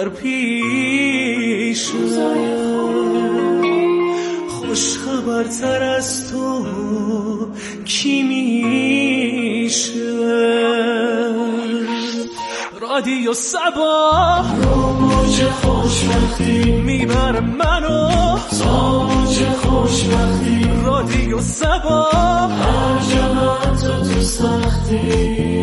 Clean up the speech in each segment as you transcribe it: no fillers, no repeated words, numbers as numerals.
در پیش خوش خبرتر از تو کی میشه؟ رادیو صبا موج خوشبختی میبره منو تاج خوشبختی. رادیو صبا هر جا من تو سختی.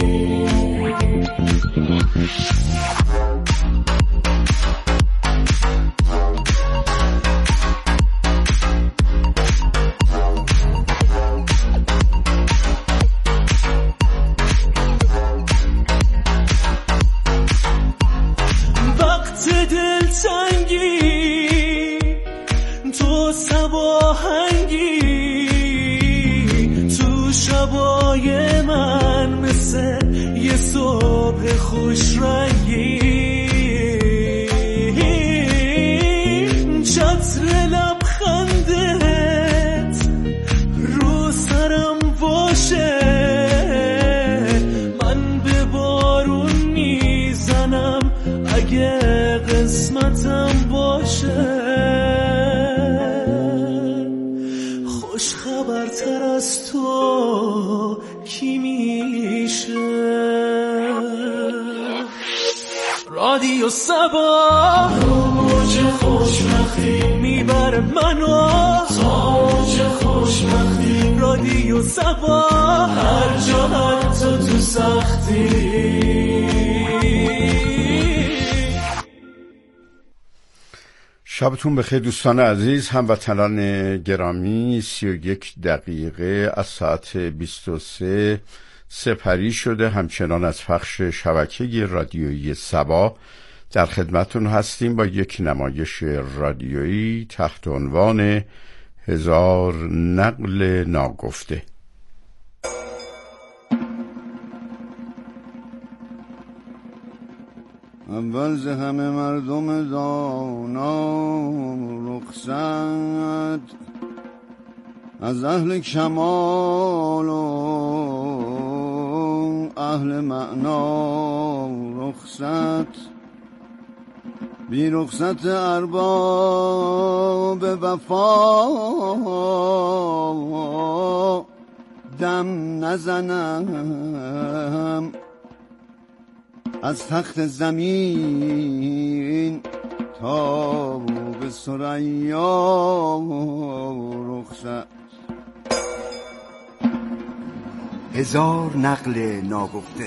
خوش رنگی چتر لبخندت رو سرم باشه، من به بارون میزنم اگه قسمتم باشه. خوش خبرتر از تو کی میشه؟ رادیو صبا موج خوشبختی میبره منو تاج خوشبختی. رادیو صبا هر جا حتی تو سختی. شبتون بخیر دوستان عزیز، هموطنان گرامی. 31 دقیقه از ساعت 23 سپری شده همچنان از پخش شبکه رادیویی صبا در خدمتون هستیم با یک نمایش رادیویی تحت عنوان 1000 نقل ناگفته. اول ز همه مردم دانا رخصت از اهل کمال و اهل معنا رخصت، بی رخصت ارباب وفا دم نزنم، از تخت زمین تا به ثریا رخصت. 1000 نقل ناگفته.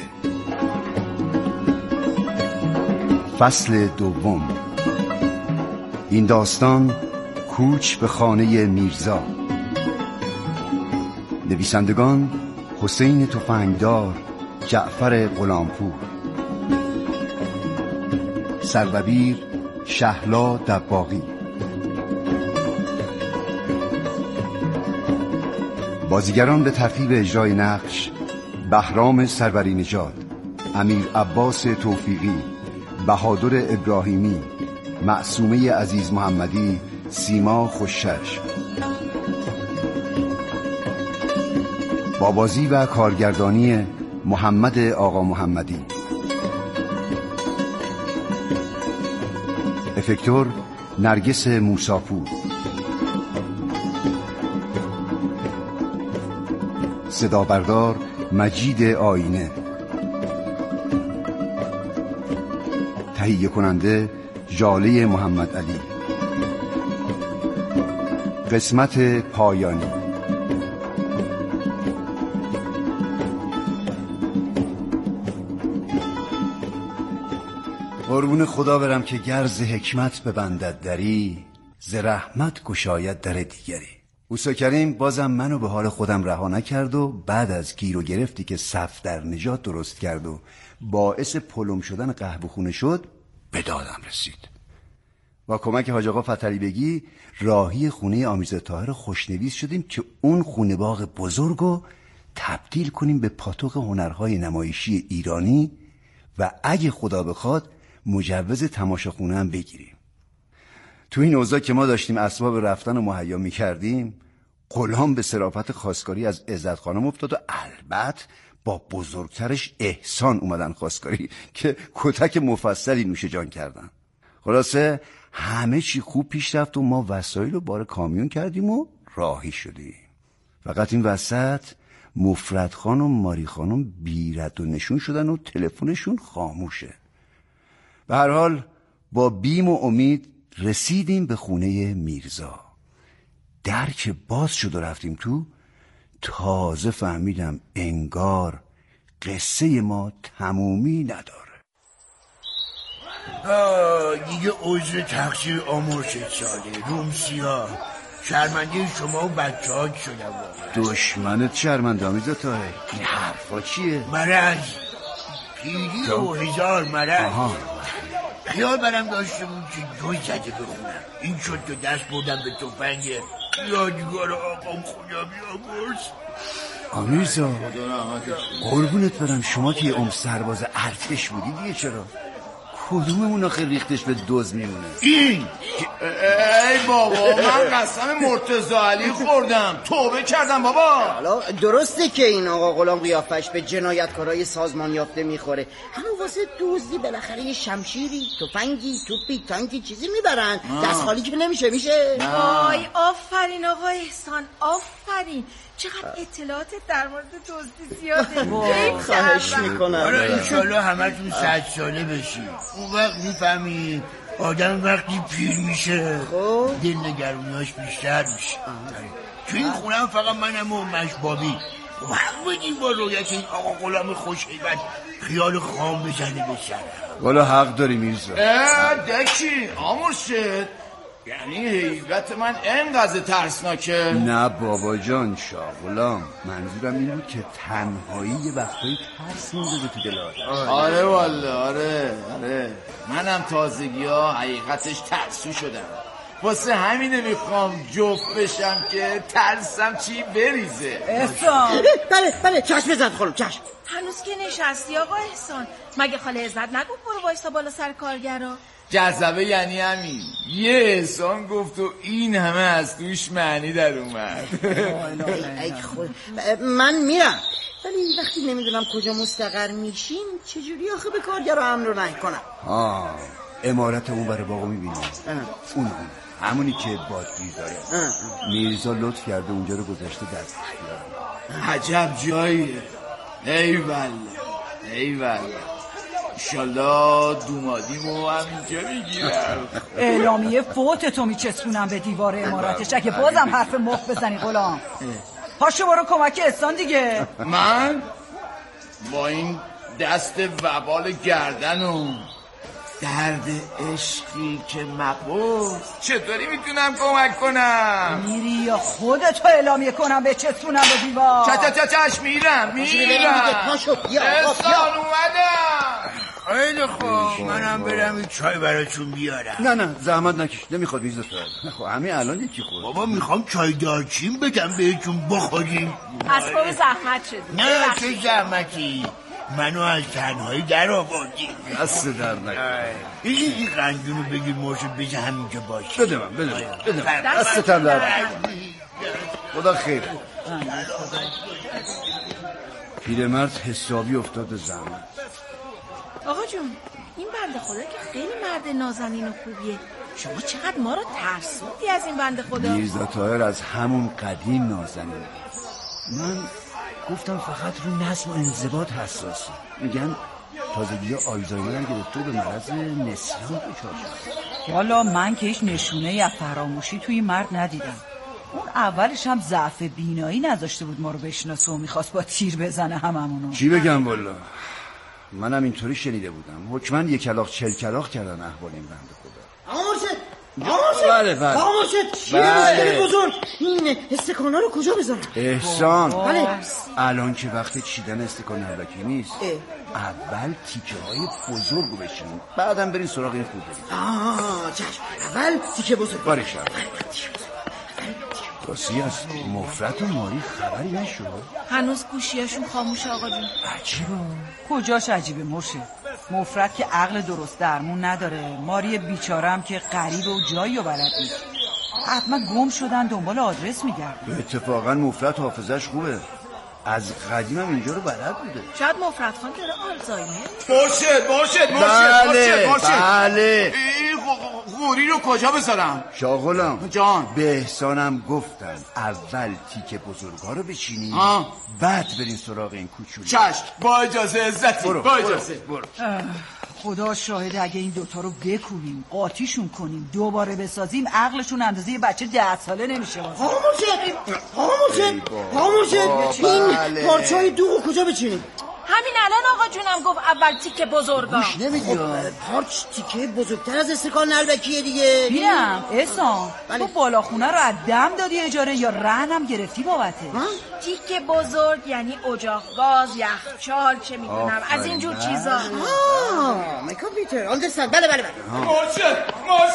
فصل دوم. این داستان کوچ به خانه میرزا. نویسندگان حسین تفنگدار، جعفر غلامپور. سردبیر شهلا دباغی. بازیگران به ترتیب اجرای نقش: بهرام سروری نژاد، امیر عباس توفیقی، بهادر ابراهیمی، معصومه عزیز محمدی، سیما خوشش. با بازی و کارگردانی محمد آقا محمدی. افکتور نرگس موساپور. صدا بردار مجید آینه. تهیه کننده ژاله محمد علی. قسمت پایانی. قربون خدا برم که گرز حکمت ببندد دری، ز رحمت گشاید در دیگری. اوسا کریم بازم منو به حال خودم رها نکرد و بعد از گیر و گرفتی که صفدر نژاد درست کرد و باعث پلم شدن قهوه خونه شد به دادم رسید. با کمک حاج آقا فتحعلی بگی راهی خونه آمیرزاده طاهر خوشنویس شدیم که اون خونه باغ بزرگو تبدیل کنیم به پاتوق هنرهای نمایشی ایرانی و اگه خدا بخواد مجوز تماشاخونه هم بگیریم. تو این اوضاع که ما داشتیم اسباب رفتن و مهیا می‌کردیم، غلام به صرافت خواستگاری از عزت خانم افتاد و البته با بزرگترش احسان اومدن خواستگاری که کتک مفصلی نوش جان کردن. خلاصه همه چی خوب پیش رفت و ما وسایل رو بار کامیون کردیم و راهی شدیم. فقط این وسط مفرد خان و ماری خانم بی رد و نشون شدن و تلفنشون خاموشه. به هر حال با بیم و امید رسیدیم به خونه میرزا. در که باز شد و رفتیم تو، تازه فهمیدم انگار قصه ما تمومی نداره. دیگه عذر تقصیر آمرشت ساله رومسیا، شرمنده شما و بچه ها شدم. دشمنت شرمنده آمیزا تاه. این حرفا چیه؟ مرض پیری و هزار مرض. خیال برم داشته بود که جوی زده بخونم، این شد که دست بردم به تفنگ یادگار آقام خدا بیامرز. آمیزا قربونت برم، شما که عمر سرباز ارتش بودی دیگه چرا؟ کدوممون آخه ریختش به دوز میمونه؟ این ای بابا من قسم مرتضی علی خوردم، توبه کردم بابا. حالا درسته که این آقا غلام قیافش به جنایتکارای سازمان یافته میخوره، اما واسه دزدی بالاخره یه شمشیری، تفنگی، توپی، تانکی چیزی میبرن. دست خالی که نمیشه. وای آفرین آقا احسان، آفرین. چقدر اطلاعاتت در مورد دزدی زیاده. خواهش میکنم. آره انشالله همتون 100 ساله بشید. اون وقت میفهمی آدم وقتی پیر میشه دل نگرونیاش بیشتر میشه. تو این خونم فقط منم و مشبابی بدیم با رویت این آقا غلام خوشهیبت خیال خام بزنه به سرم. والا حق داری میرزا. دکی آمرشت، یعنی هیبت من اینقدر ترسناکه؟ نه بابا جان شاه غلام، منظورم این بود که تنهایی یه وقتایی ترس میندازه تو دل آدم. آره والا آره منم تازگی ها حقیقتش ترسو شدم، واسه همینه میخوام جفت بشم که ترسم چی بریزه. احسان بله چشم بزن خانم چشم. هنوز که نشستی آقا احسان؟ مگه خاله عزت نگفت برو وایسا بالا سر کارگرا؟ جذبه یعنی همین، یه احسان گفت و این همه از توش معنی در اومد. من میرم، ولی وقتی نمیدونم کجا مستقر میشین چجوری آخه به کارگرا امر رو نهی کنم؟ عمارت اون بر باغو میبینی؟ اون همونی که بادگیر داره. میرزا لطف کرده اونجا رو گذاشته دست اختیارم. عجب جاییه. ایوالله انشالله دومادیمو همینجا میگیرم. اعلامیه فوتتو میچسبونم به دیوار امارتش اگه بازم حرف مخ بزنی غلام. پاشو برو کمک احسان دیگه. من با این دست وبال گردن و درد عشقی که مبود چطوری میتونم کمک کنم؟ میری یا خودتو اعلامیه کنم به چسبونم به دیوار؟ چش میرم. پاشو بیا احسان اومدم. خیلی خوب منم برم این چای براتون بیارم. نه زحمت نکش، نمیخواد میرزا تو. همین الان یکی خورد. بابا میخوام چای دارچین بدم بهتون بخوریم. اسباب زحمت شد. نه چه زحمتی، منو از تنهایی در آوردی. دست در نکنه. این قندونو بگیر مرشد بجه همینجا باشه. بده من دست در نکنه. خدا خیر. پیرمرد حسابی افتاد به زحمت. آقا جون این بنده خدا که خیلی مرد نازنین و خوبیه، شما چقدر ما رو ترسوندی از این بنده خدا. میرزا طاهر از همون قدیم نازنین. من گفتم فقط رو نظم و انضباط حساسی. میگن تازگی ها آلزایمر گرفته به مرض نسیان دچار شد. والا من که هیچ نشونه یا فراموشی توی مرد ندیدم. اون اولش هم ضعف بینایی نذاشته بود ما رو بشناسه و میخواست با تیر بزنه هممونو. چی بگم والا، منم اینطوری شنیده بودم. حکماً 1 کلاغ 40 کلاغ کردن احوال این بنده خدا. آقا مرشد چیه بزرگ؟ این استکانا رو کجا بذارم؟ احسان بله. الان که وقت چیدن استکان هرلکی نیست. اول تیکه های بزرگ رو بشین، بعدم برین سراغ این خود برین. چشم. اول تیکه بزرگ. بارشم راسی از مفرد و ماری خبری نشد؟ هنوز گوشیاشون خاموشه آقا جون. عجیبه. کجاش عجیبه مرشد؟ مفرد که عقل درست درمون نداره، ماری بیچاره هم که غریبه و جایی و بلد نیست. حتما گم شدن دنبال آدرس میگردن. اتفاقا مفرد حافظش خوبه. از قدیمم اینجا رو بلد بوده. شاید مفرد خان داره آلزایمر. بله. این قوری رو کجا بذارم؟ شاه غلام جان، به احسانم گفتن اول تیکه بزرگا رو بچینی بعد برین سراغ این کوچولو. چشم، با اجازه عزتی. با اجازه. برو. خدا شاهد اگه این دوتا رو بکوبیم قاطیشون کنیم دوباره بسازیم عقلشون اندازه یه بچه 10 ساله نمیشه. خاموشه این پارچه‌های دوغو کجا بچینیم؟ همین الان آقا جونم گفت اول تیکه بزرگا. گوش نمیدی؟ پارچ تیکه بزرگتر از استکان نلبکیه دیگه. بینم احسان تو بالا خونه رو از دم دادی اجاره یا رهنم گرفتی بابته؟ تیکه بزرگ یعنی اجاق گاز، یخچال، چه میدونم از اینجور چیزا. مای کامپیوتر آندرستند. بله ماشد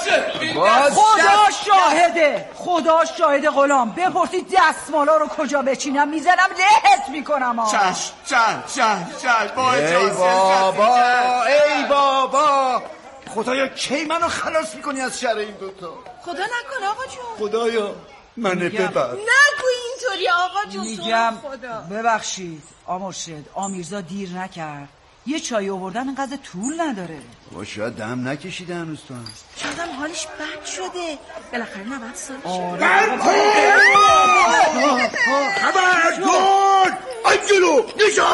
خدا شاهده غلام بپرسی دستمالا رو کجا بچینم میزنم لهت میکنم. چشم با اجازه. ای بابا خدایا کی منو خلاص میکنی از شر این دوتا؟ خدا نکنه آقا جون. خدایا منو ببر. نگو اینطوری آقا جون. میگم خدا ببخشید آمرشد آمیرزا دیر نکرد یه چای آوردن اینقدر طول نداره. شاید دم نکشیده هنوز تو هم. شایدم حالش بد شده بالاخره 90 سال خبردار انجلو نشم.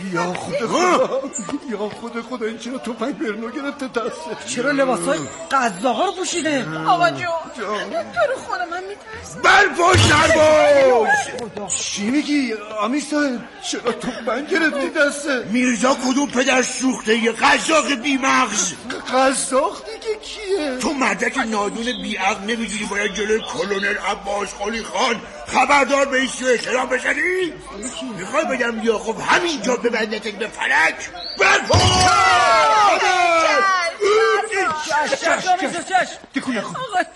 یا خدا این چرا توفنگ برنو گرفته دسته؟ چرا لباسای غذاها رو پوشیده؟ آقا جون تو رو خدا من میترسم. برپاش نرباش. چی میگی آمیر صاحب؟ چرا توفنگ گرفتی دسته؟ میرزا کدوم پدر سوخته یه قزاق بیمغز؟ قزاق دیگه کیه؟ تو مردک نادون بیعقل نمیدونی باید جلوی کلونل عباس قلی خان خبردار به این سوی احترام بزنی؟ میخوای بگم یاقوب همینجا ببندتت به فلک؟ برپاش! تکون نکن.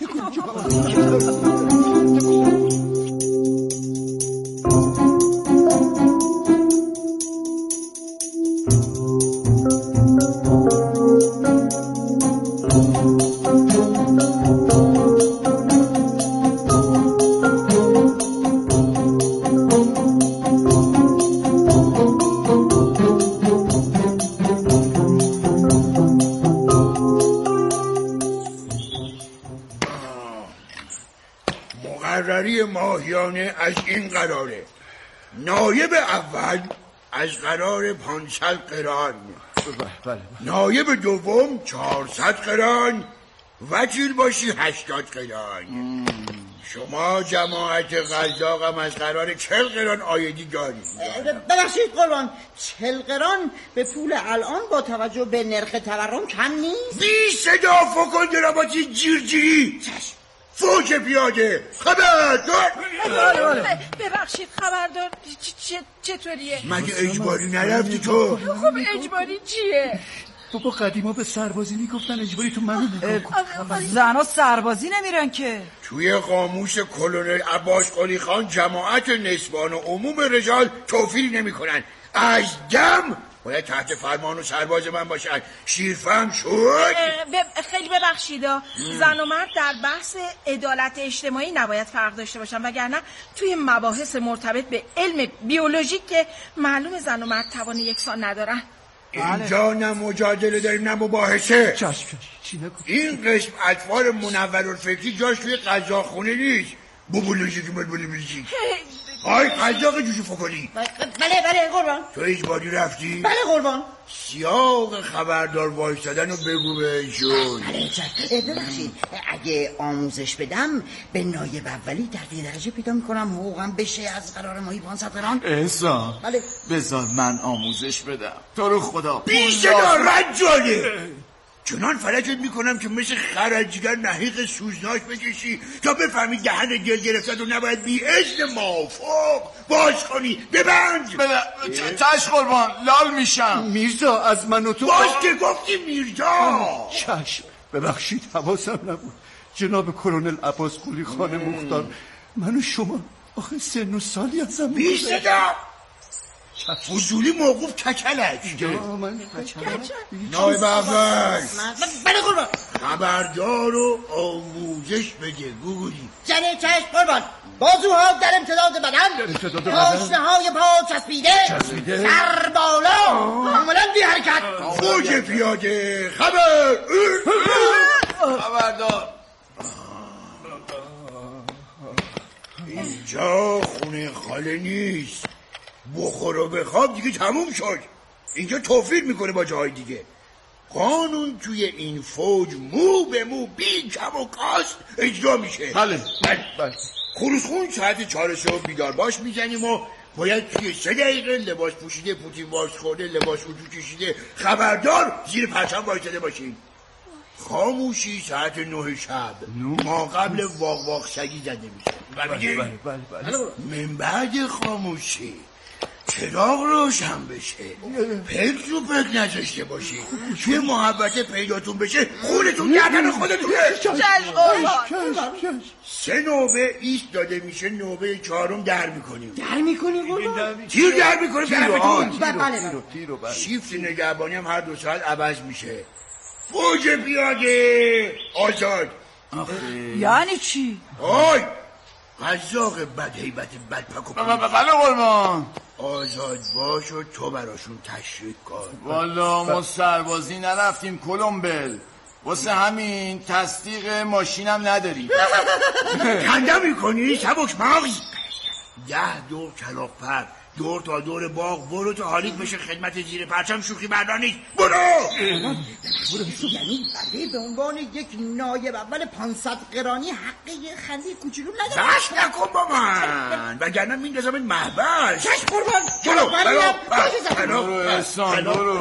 مقرری ماهیانه از این قراره: نایب اول از قرار 500 قران، نایب دوم 400 قران، وکیل باشی 80 قران. شما جماعت قزاقم از قرار 40 قران آیدی دارید. ببخشید قربان 40 قران به پول الان با توجه به نرخ تورم کم نیست؟ بی صدا فکن دراباتی جیرجیری. فوج پیاده خبردار. ببخشید خبردار چطوریه؟ مگه اجباری نرفتی تو؟ خب اجباری چیه؟ بابا قدیما به سربازی میگفتن اجباری، تو منو نگاه کن. زنها سربازی نمیرن که. توی قاموس کلونل عباس قلی خان جماعت نسبان و عموم رجال توفیری نمی کنن. از دم باید تحت فرمان و سرباز من باشن. شیرفهم شد؟ خیلی ببخشیدا زن و مرد در بحث عدالت اجتماعی نباید فرق داشته باشن، وگرنه توی مباحث مرتبط به علم بیولوژیک که معلوم زن و مرد توان یکسان ندارن. اینجا نه مجادله داریم نه مباحثه. این قسم اطوار منورالفکری جاش توی قزاقخونه نیست. بوبولوژیک مدبولیمیزی آی قزاق جوشو فکری. بله قربان. تو اجباری رفتی؟ بله قربان. سیاق خبردار وایستادن رو بگو بهشون. ببخشید اگه آموزش بدم به نایب اولی در درجه پیدا میکنم حقوقم بشه از قرار ماهی 500 قران. احسان بله. بذار من آموزش بدم تو رو خدا. بیشه رجاله چنان فلجت میکنم که مثل خرجگر نحیق سوزناش بکشی تا بفهمی دهن گل گرفتد و نباید بی اذن موافق باز کنی. ببند. چشم قربان لال میشم. میرزا از من و تو باز که گفتی میرزا. چشم ببخشید حواسم نبود. جناب کلونل عباس قلی خان مختار، من و شما آخه سن و سالی ازم بی صدا فضولی موقوف کچلک. من نایب اول. بله قربان. خبردار و آموزش بده گوگولی. جنه چشم قربان، بازوها در امتداد بدن، پاشنه‌های پا چسبیده، سر بالا، کاملا بی حرکت. فوج پیاده خبردار. اینجا خونه خاله نیست، بخور و بخواب دیگه تموم شد. اینجا توفیر میکنه با جای دیگه. قانون توی این فوج مو به مو بی کم و کاست اجرا میشه. بله. خروسخون ساعت 4 صبح بیدار باش میزنیم و باید توی 3 دقیقه لباس پوشیده، پوتین واش خورده، لباس اتو کشیده، خبردار زیر پرچم وایساده باشیم. خاموشی ساعت 9 شب ما قبل واق واق سگی زده میشه. من بعد خاموشی چراغ روشن بشه، پک رو پک نذاشته باشی، توی محبت پیداتون بشه خونتون گردن خودتونه. 3 نوبه ایست داده میشه، نوبه 4 در میکنیم. تیر در میکنیم. شیفت نگهبانی هم هر 2 ساعت عوض میشه. فوج پیاده آزاد. یعنی چی؟ آی قزاق بد هیبت بد پکو بله قربان. آزاد باش و تو براشون تشریک کن. والا ما سربازی نرفتیم کلمبل، واسه همین تصدیق ماشینم نداریم. کنده میکنی سبک مغز. 10 دور کلاغ‌پر دور تا دور باغ برو تا حالیت بشه خدمت زیر پرچم شوخی بردار نیست. برو. یعنی برده به عنوان یک نایب اول 500 قرانی حق یه خنده کوچولو نداره؟ بس نکن با من وگرنه میندازم این محبس. چشم قربان. برو احسان برو.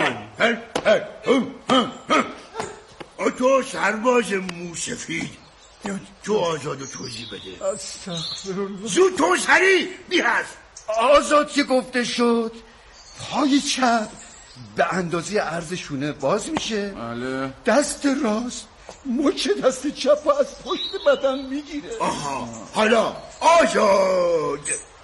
تو سرباز موسفید، تو آزادو توضیح بده. زود تو سری بی هست. آزاد که گفته شد پای چپ به اندازه عرض شونه باز میشه. بله. دست راست مچ دست چپ از پشت بدن میگیره. آها حالا آزاد.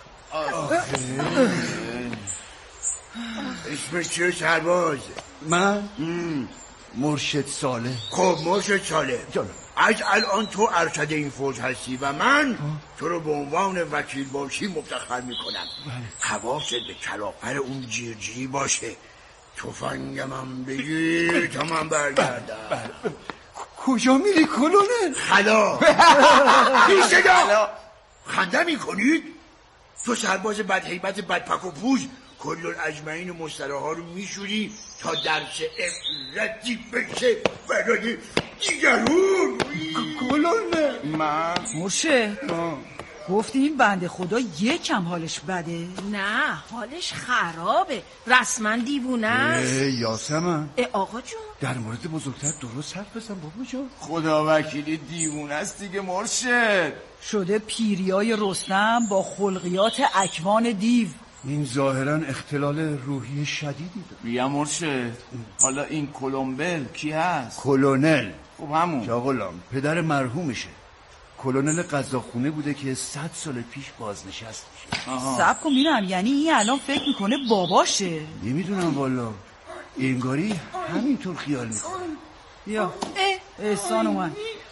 اسمش چیه سرباز؟ من مرشد صالح. خب مرشد صالح، از الان تو ارشد این فوج هستی و من تو رو به عنوان وکیل باشی مفتخر میکنم. حواست به کلاغ‌پر اون جیرجیری باشه. تفنگم هم بگیر تا من برگردم. کجا میری کلونه؟ خلا. بی صدا خنده میکنید؟ تو سرباز بد هیبت بد پک و پوز کل الاجمعین مستراها ها رو میشوری تا درس عبرتی بشه برای دیگرون. کلونه من مرشد گفتی این بنده خدا یکم حالش بده؟ نه حالش خرابه، رسما دیوونه است. یاسمن آقا جون در مورد بزرگتر درست حرف بزن بابا جان. خدا وکیلی دیوونه است دیگه مرشد. شده پیریای رستم با خلقیات اکوان دیو. این ظاهرا اختلال روحی شدیدی داره. بیا مرشد، حالا این کلمبل کی هست؟ کلونل. خب همون جا غلام پدر مرحومشه. کلونل قزاقخونه بوده که 100 سال پیش بازنشست میشه. صبر کن ببینم، یعنی این الان فکر میکنه باباشه؟ نمیدونم والا، انگاری همینطور خیال میکنه. بیا احسان اومد.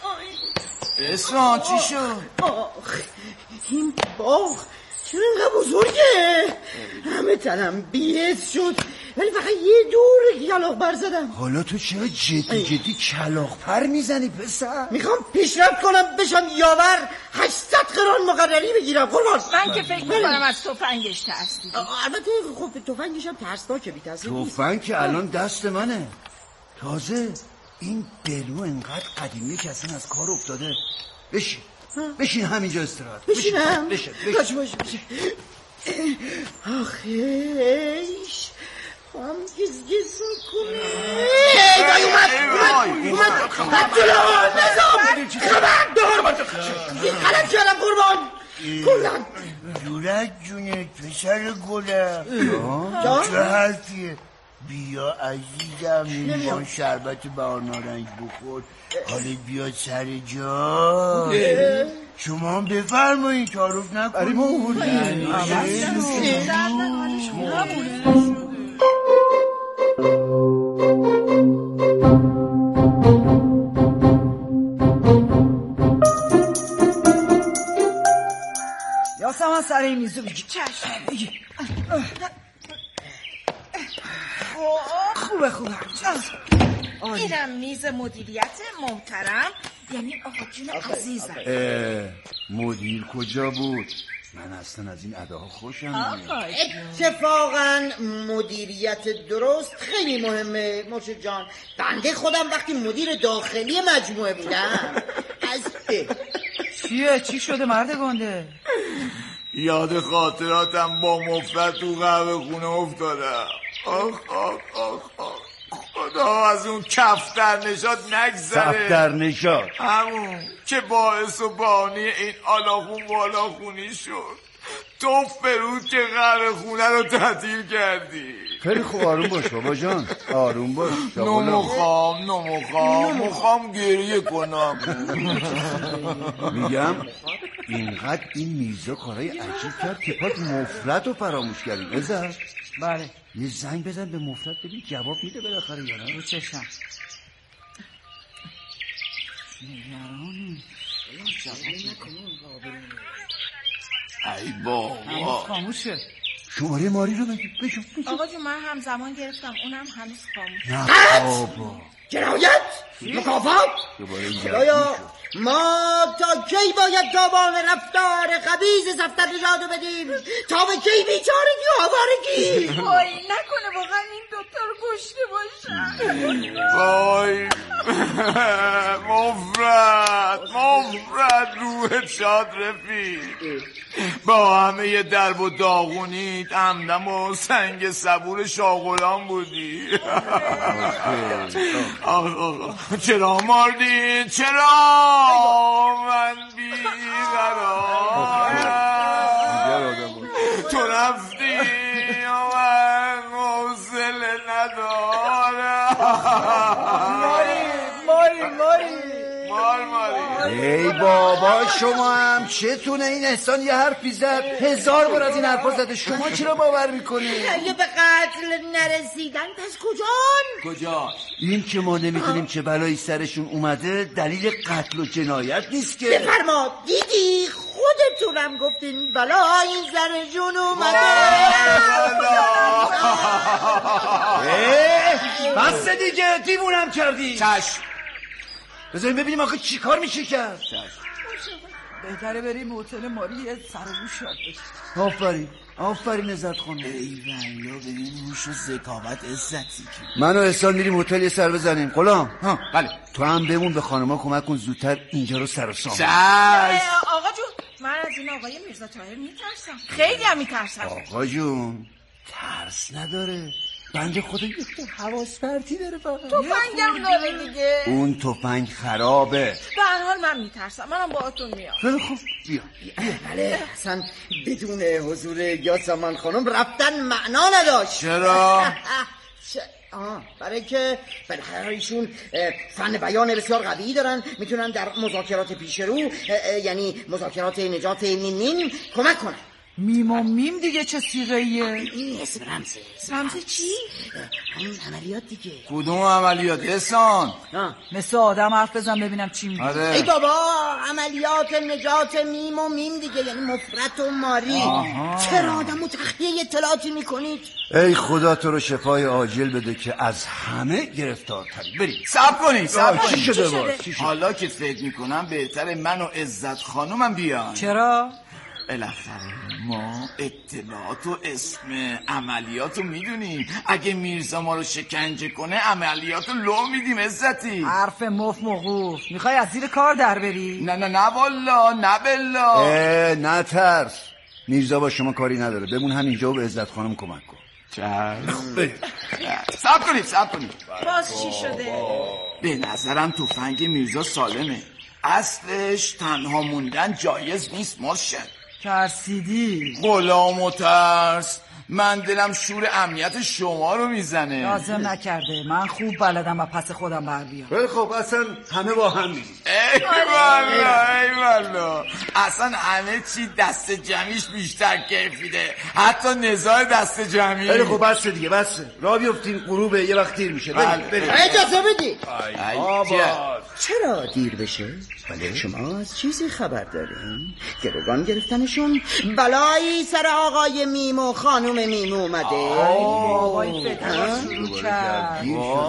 احسان چی شد؟ این باغ چرا اینقدر بزرگه؟ همه تنم بیهست شد ولی فقط یه دور کلاغ‌پر زدم. حالا تو چرا جدی کلاغ‌پر میزنی پسر؟ میخوام پیشرفت کنم بشم یاور 800 قران مقرری بگیرم قربان. من که فکر میکنم از تفنگش ترسیدی. البته خب تفنگش هم ترسناکه، بی تاثیر نیست. تفنگ که الان دست منه. تازه این بلو انقدر قدیمیه که اصلا از کار افتاده. بشین همینجا استراحت. بشینم؟ بشین. باشه. آخیش هم گز میکنه. دای اومد غلط کردم قربان. گلم دورت جونه پسر گلم چه حرفیه؟ بیا عزیزم لیوان شربت بهار نارنج بخور، حالت بیاد سر جا. شما هم بفرمایید تعارف نکنید. واسه من سر این میزو بگی. چشم. خوبه. اینم میز مدیریت محترم، یعنی آقا جون عزیزم. مدیر کجا بود؟ من اصلا از این اداها خوشم نمیاد. اتفاقا مدیریت درست خیلی مهمه مرشد جان. بنده خودم وقتی مدیر داخلی مجموعه بودم چی شده مرد گنده؟ یاد خاطراتم با مفرد تو قهوه خونه افتادم. آخ خدا از اون کفتر نشاد نگذره. کفتر نشاد همون که باعث و بانی این آلاخون بالاخونی شد. تو فرود که قهوه خونه رو تعطیل کردی. خیلی خوب آروم باش بابا جان، آروم باش. نموخام گریه کنم. میگم اینقدر این میرزا کارای عجیب کرد که پاک مفرد رو فراموش کردی. بذار بله یه زنگ بزن به مفرد ببین جواب میده بالاخره یا نه. رو چشم ای بابا خاموشه. شماره ماری رو بگی. آقا جون من همزمان گرفتم، اونم هنوز خاموش. نه بابا جنایت مکافات. خدایا ما تا کی باید تاوان رفتار خبیث سفتر نژاد بدیم؟ تا به کی بیچارگی و آوارگی؟ وای نکنه واقعا این دوتا رو کشته باشن. وای مفرد روحت شاد رفیق. با همه درب و داغونیت همدم و سنگ صبور شاغلان بودی. چرا مردی؟ چرا من بیقرارم؟ تو رفتی و من حوصله ندارم. ماری ای بابا شما هم چتونه این احسان یه حرفی زد 1000 بار از این حرفا زده، شما چرا باور میکنی؟ اگه به قتل نرسیدن پس کجا؟ این که ما نمیدونیم چه بلایی سرشون اومده دلیل قتل و جنایت نیست که. بفرما دیدی خودتونم گفتین بلایی سرشون اومده. بس دیگه دیوونم کردی. چشم بذاریم ببینیم آخه چی کار میشه کرد. بهتره بریم هتل ماری سر و گوش شاد بشیم. آفرین عزت خانم. ای والله به این هوش و ذکاوت عزتی که من و احسان میریم هتل یه سر بزنیم. غلام بله تو هم بمون به خانما کمک کن زودتر اینجا رو سر و سام. آقا جون من از این آقای میرزا طاهر میترسم، خیلی هم میترسم. آقا جون ترس نداره، بنده خدا یه حواس پرتی داره فقط. تفنگم داره دیگه. اون تفنگ خرابه. به هر حال من میترسم، منم باهاتون میام. خیلی خوب بیا. بله اصلا بدون حضور یاسمن خانم رفتن معنا نداشت. چرا؟ برای که بالاخره ایشون فن بیان بسیار قوی دارن، میتونن در مذاکرات پیش رو یعنی مذاکرات نجات نین کمک کنن. میم و میم دیگه چه صیغه ایه؟ این اسم رمزه چی؟ همون عملیات دیگه. کدوم عملیات احسان؟ مثل آدم حرف بزن ببینم چی میگه. ای بابا عملیات نجات میم و میم دیگه، یعنی مفرد و ماری. چرا آدمو تخلیه اطلاعاتی میکنید؟ ای خدا تو رو شفای عاجل بده که از همه گرفتارتری. بریم صبر کنید. چی شده؟ حالا که فکر میکنم بهتره من و عزت خانومم بیان. چرا؟ بالاخره ما اطلاعات و اسم عملیات رو میدونیم. اگه میرزا ما رو شکنجه کنه عملیات رو لو میدیم. عزتی حرف مف موقوف. میخوای از زیر کار در بری؟ نه والا نه بلا. نه ترس، میرزا با شما کاری نداره، بمون همینجا و به عزت خانم کمک کن. صبر کنید. باز چی شده؟ به نظرم تفنگ میرزا سالمه، اصلش تنها موندن جایز نیست. مرشد ترسیدی؟ غلام و ترس، من دلم شور امنیت شما رو میزنه. لازم نکرده، من خوب بلدم و پس خودم بر بیام. خیلی خب اصلا همه با هم میگیم. ای والا اصلا همه چی دست جمعیش بیشتر کیف میده، حتی نزاع دست جمعی. خیلی خب بس دیگه، بس راه بیفتیم غروبه، یه وقت دیر میشه. بریم اجازه بدی. آباد چرا دیر بشه؟ بله. شما از چیزی خبر دارین؟ گروگان گرفتنشون؟ بلایی سر آقای میمو خانم میمو اومده. بابای فتنه شروع کرد.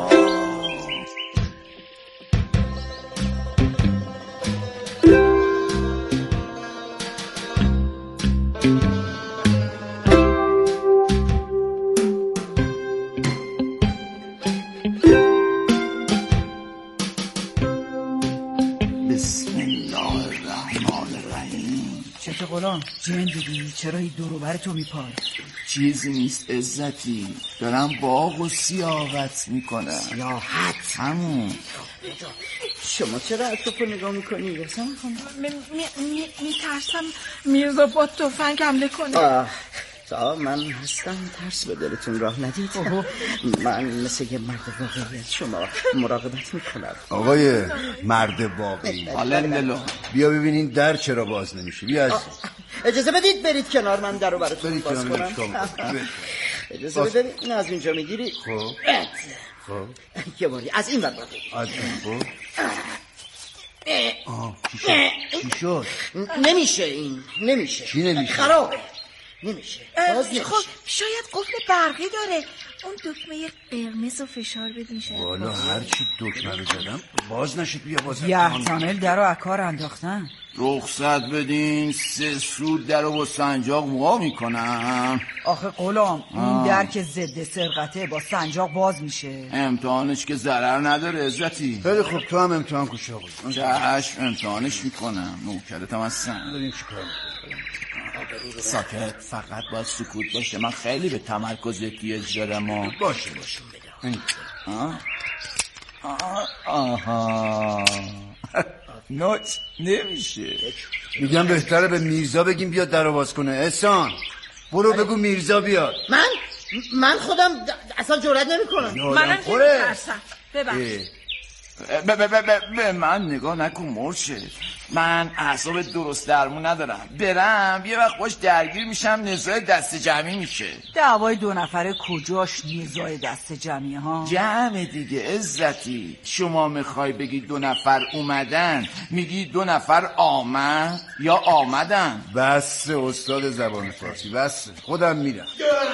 غلام جن دیدی؟ چرا این دور و بر تو میپای؟ چیزی نیست عزتی، دارم باغ و سیاحت میکنم. سیاحت؟ همون. شما چرا اطراف رو نگاه میکنی؟ میترسم میرزا با تفنگ حمله کنه. من هستم، ترس به دلتون راه ندید. من مثل یه مرد واقعی از شما مراقبت میکنم. آقای مرد واقعی، بیا ببینین در چرا باز نمیشه. بیا اجازه بدید برید کنار، من در رو براتون باز کنم. اجازه بدید. این از اینجا میگیری. خب یه باری از این ور باید. چی شد؟ نمیشه این، نمیشه. چی نمیشه؟ خرابه، نمیشه. خب شاید قفل برقی داره. اون دکمه قرمز و فشار بدین شاید. والا هرچی دکمه رو زدم باز نشد. بیا باز. یحتمل در رو اکار انداختن. رخصت بدین، 3 سود در رو با سنجاق موها میکنم. آخه غلام این در که ضد سرقته با سنجاق باز میشه. امتحانش که ضرر نداره عزتی. خیلی خوب تو هم امتحان کن شاقل. چشم امتحانش میکنم. نوکرتم هستم. داریم چی کار ساکت، فقط باید سکوت باشه. من خیلی به تمرکز احتیاج دارم. باشه آها نوچ نمیشه. میگم بهتره به میرزا بگیم بیاد در رو باز کنه. احسان برو بگو میرزا بیاد. من خودم اصلا جرئت نمیکنم. منم که میترسم. ببخشید. به من نگاه نکن مرشد. من اعصاب درست درمون ندارم. برم یه وقت باش درگیر میشم، نزاع دست جمعی میشه. دعوای 2 نفره کجاش نزاع دست جمعی ها؟ جمع دیگه عزتی. شما میخوای بگی 2 نفر اومدن، میگی 2 نفر آمد یا آمدن. بس استاد زبان فارسی بس. خودم میرم.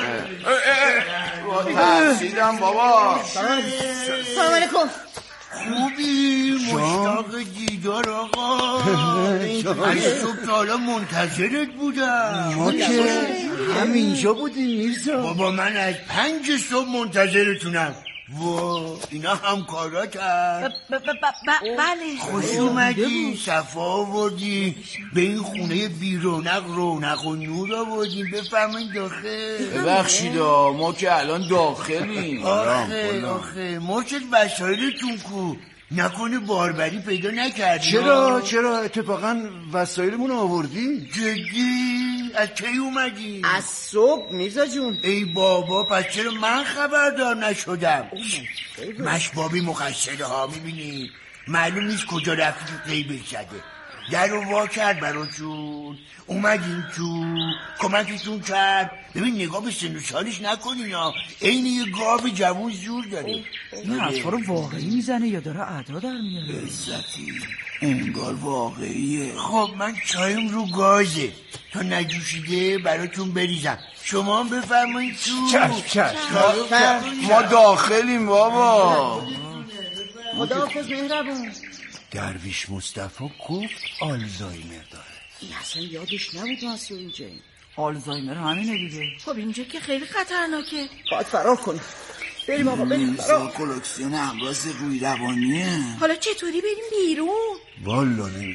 ترسیدم بابا. سلام علیکم. خوبی؟ مشتاق دیدار آقا. از صبح تا حالا منتظرت بودم. ما که همینجا بودیم میرزا. بابا من از 5 صبح منتظرتونم. اینا همکارات هست. بله. خوش اومدی، صفا آوردی. به این خونه بی رونق و نور آوردیم. بفرمایید داخل. ببخشید ما که الان داخلیم. آخه مرشد وسایلتون کو؟ نکنه باربری پیدا نکردی؟ چرا اتفاقا وسایلمون آوردی؟ جدی؟ از کی اومدی؟ از صبح میرزا جون. ای بابا پس چرا من خبردار نشدم؟ مشبابی مقصره ها میبینی؟ معلوم نیست کجا رفتی تو قیبه زده. در رو وا کرد براتون، اومدین تو، کمکتون کرد. ببین نگاه به سن و سالش نکنین یا این یه گاو جوون زور داره. این حرفا رو واقعی میزنه یا داره ادا در میاره؟ عزتی انگار واقعیه. خب من چایم رو گازه، تا نجوشیده براتون بریزم. شما هم بفرمایید تو. چشم. ما داخلیم بابا. خداحافظ مهربون. درویش مصطفی گفت آلزایمر داره. این اصلا یادش نبود واسه اینجا. آلزایمر همینه دیگه. خب اینجا که خیلی خطرناکه. باید فرار کنیم. بریم آقا بریم. کلکسیون امراض روی روانیه. حالا چطوری بریم بیرون؟ والا نمیدونم.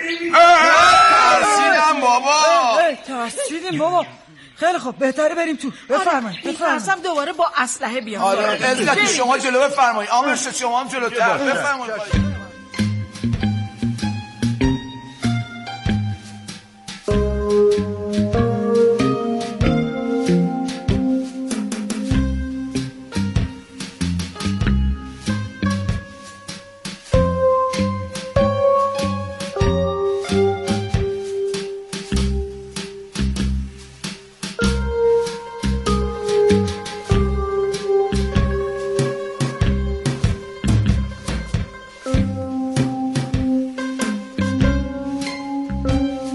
ترسیدم بابا. ترسیدیم بابا. خیلی خب بهتره بریم تو. بفرمایید. می‌ترسم دوباره با اسلحه بیام. آره عزت شما جلو بفرمایید. آمرشد شما هم جلوتر. بفرمایید.